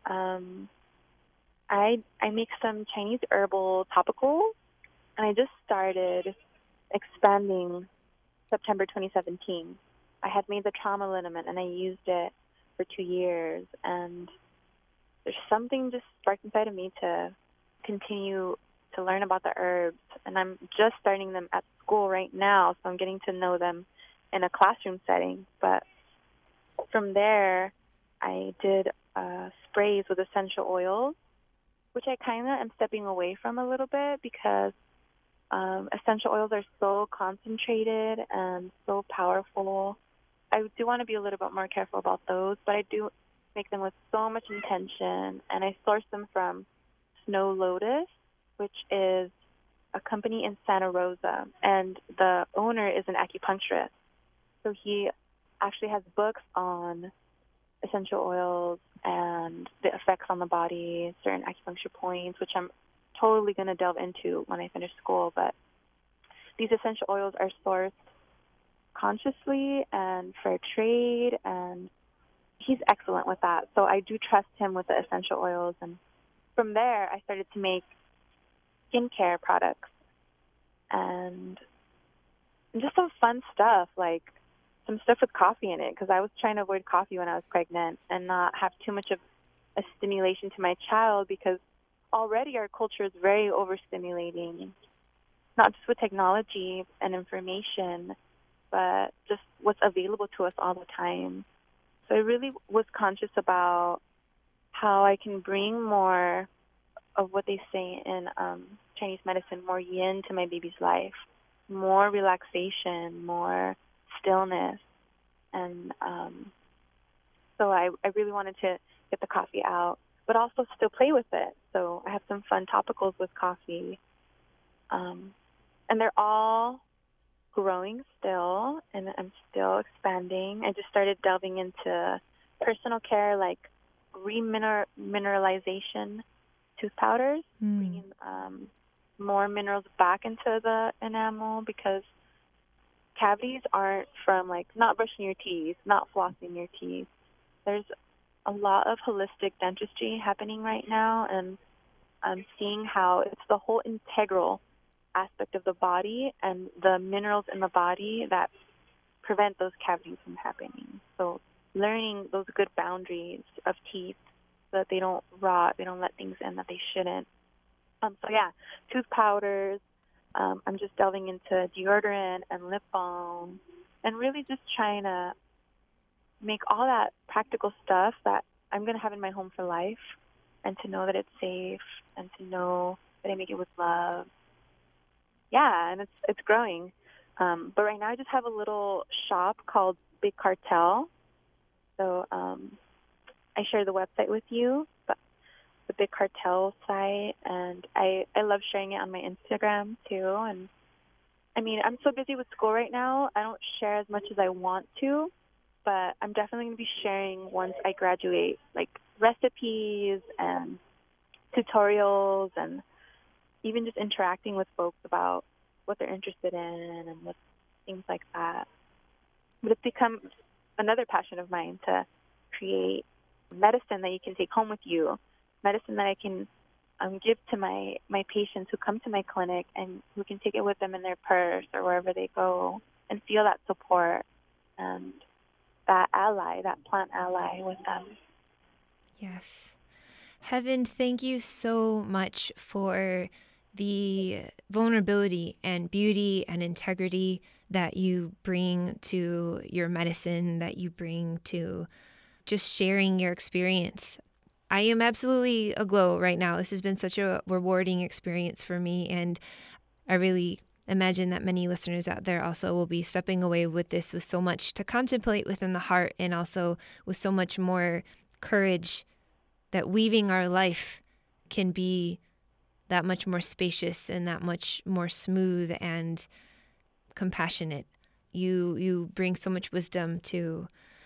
I make some Chinese herbal topicals, and I just started expanding September 2017. I had made the trauma liniment, and I used it for 2 years, and there's something just sparked inside of me to continue to learn about the herbs, and I'm just starting them at school right now, so I'm getting to know them in a classroom setting. But from there, I did sprays with essential oils, which I kind of am stepping away from a little bit because essential oils are so concentrated and so powerful. I do want to be a little bit more careful about those, but I do make them with so much intention, and I source them from Snow Lotus, which is a company in Santa Rosa, and the owner is an acupuncturist. So he actually has books on essential oils and the effects on the body, certain acupuncture points, which I'm totally going to delve into when I finish school. But these essential oils are sourced consciously and fair trade, and he's excellent with that. So I do trust him with the essential oils. And from there, I started to make skincare products and just some fun stuff, like some stuff with coffee in it, because I was trying to avoid coffee when I was pregnant and not have too much of a stimulation to my child, because already our culture is very overstimulating, not just with technology and information, but just what's available to us all the time. So I really was conscious about how I can bring more of what they say in Chinese medicine, more yin to my baby's life, more relaxation, more stillness. And so I really wanted to get the coffee out, but also still play with it. So I have some fun topicals with coffee. And they're all growing still, and I'm still expanding. I just started delving into personal care, like remineralization tooth powders, bringing more minerals back into the enamel, because cavities aren't from, like, not brushing your teeth, not flossing your teeth. There's a lot of holistic dentistry happening right now, and I'm seeing how it's the whole integral aspect of the body and the minerals in the body that prevent those cavities from happening. So learning those good boundaries of teeth so that they don't rot, they don't let things in that they shouldn't. So yeah, tooth powders. I'm just delving into deodorant and lip balm, and really just trying to make all that practical stuff that I'm going to have in my home for life, and to know that it's safe, and to know but I make it with love. Yeah, and it's growing. But right now I just have a little shop called Big Cartel. So I share the website with you, but the Big Cartel site, and I love sharing it on my Instagram too. And I mean, I'm so busy with school right now, I don't share as much as I want to, but I'm definitely going to be sharing once I graduate, like recipes and tutorials and even just interacting with folks about what they're interested in and what things like that. But it's become another passion of mine to create medicine that you can take home with you, medicine that I can give to my patients who come to my clinic and who can take it with them in their purse or wherever they go and feel that support and that ally, that plant ally with them. Yes. Heaven, thank you so much for the vulnerability and beauty and integrity that you bring to your medicine, that you bring to just sharing your experience. I am absolutely aglow right now. This has been such a rewarding experience for me, and I really imagine that many listeners out there also will be stepping away with this with so much to contemplate within the heart, and also with so much more courage that weaving our life can be that much more spacious and that much more smooth and compassionate. You bring so much wisdom to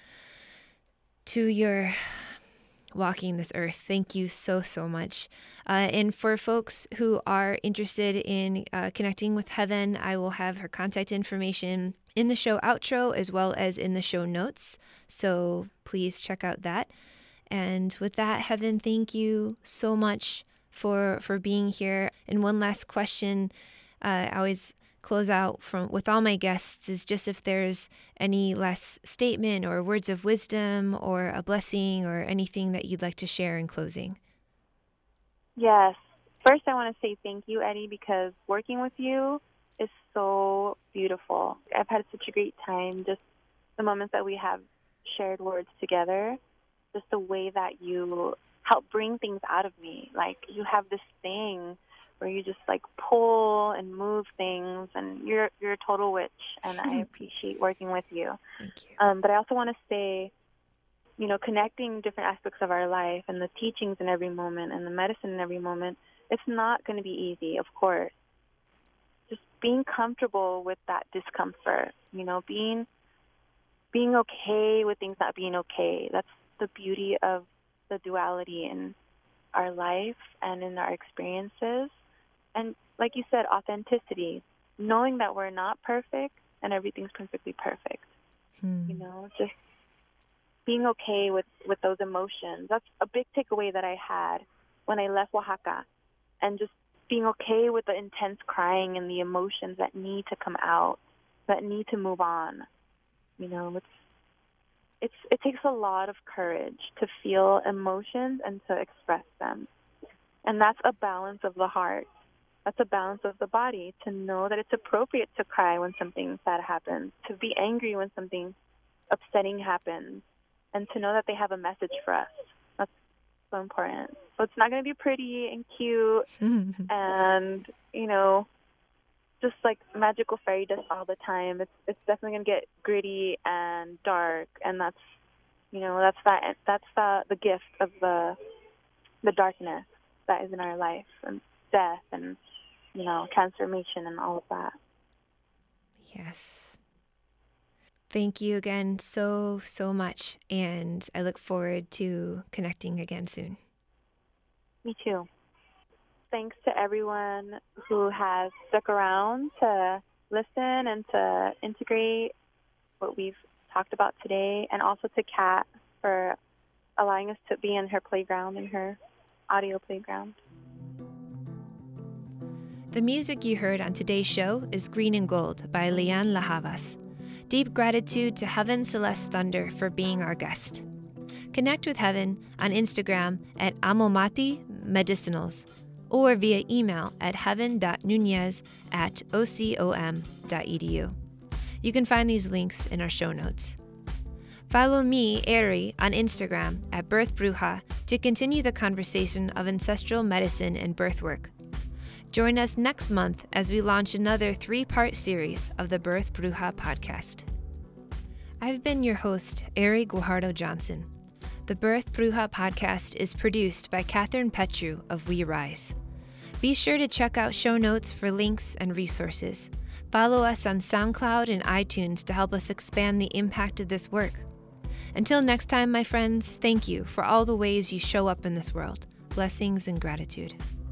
your walking this earth. Thank you so much. And for folks who are interested in connecting with Heaven, I will have her contact information in the show outro as well as in the show notes. So please check out that. And with that, Heaven, thank you so much for being here. And one last question I always close out with all my guests is just if there's any last statement or words of wisdom or a blessing or anything that you'd like to share in closing. Yes. First, I want to say thank you, Eddie, because working with you is so beautiful. I've had such a great time, just the moments that we have shared words together, just the way that you help bring things out of me. Like, you have this thing where you just like pull and move things, and you're a total witch, and I appreciate working with you. Thank you. But I also want to say, connecting different aspects of our life and the teachings in every moment and the medicine in every moment, it's not going to be easy, of course. Just being comfortable with that discomfort, being okay with things not being okay. That's the beauty of the duality in our life and in our experiences. And like you said, authenticity, knowing that we're not perfect and everything's perfectly perfect. Just being okay with those emotions. That's a big takeaway that I had when I left Oaxaca, and just being okay with the intense crying and the emotions that need to come out, that need to move on. It takes a lot of courage to feel emotions and to express them. And that's a balance of the heart. That's a balance of the body, to know that it's appropriate to cry when something sad happens, to be angry when something upsetting happens, and to know that they have a message for us. That's so important. So it's not going to be pretty and cute and, just like magical fairy dust all the time. It's definitely going to get gritty and dark, and that's the gift of the darkness that is in our life, and death and transformation and all of that. Yes. Thank you again so much, and I look forward to connecting again soon. Me too. Thanks to everyone who has stuck around to listen and to integrate what we've talked about today, and also to Kat for allowing us to be in her playground, in her audio playground. The music you heard on today's show is Green and Gold by Lian Lahavas. Deep gratitude to Heaven Celeste Thunder for being our guest. Connect with Heaven on Instagram at Amomati Medicinals, or via email at heaven.nunez@ocom.edu. You can find these links in our show notes. Follow me, Eri, on Instagram at Birth Bruja to continue the conversation of ancestral medicine and birth work. Join us next month as we launch another 3-part series of the Birth Bruja podcast. I've been your host, Ari Guajardo Johnson. The Birth Bruja podcast is produced by Catherine Petru of We Rise. Be sure to check out show notes for links and resources. Follow us on SoundCloud and iTunes to help us expand the impact of this work. Until next time, my friends, thank you for all the ways you show up in this world. Blessings and gratitude.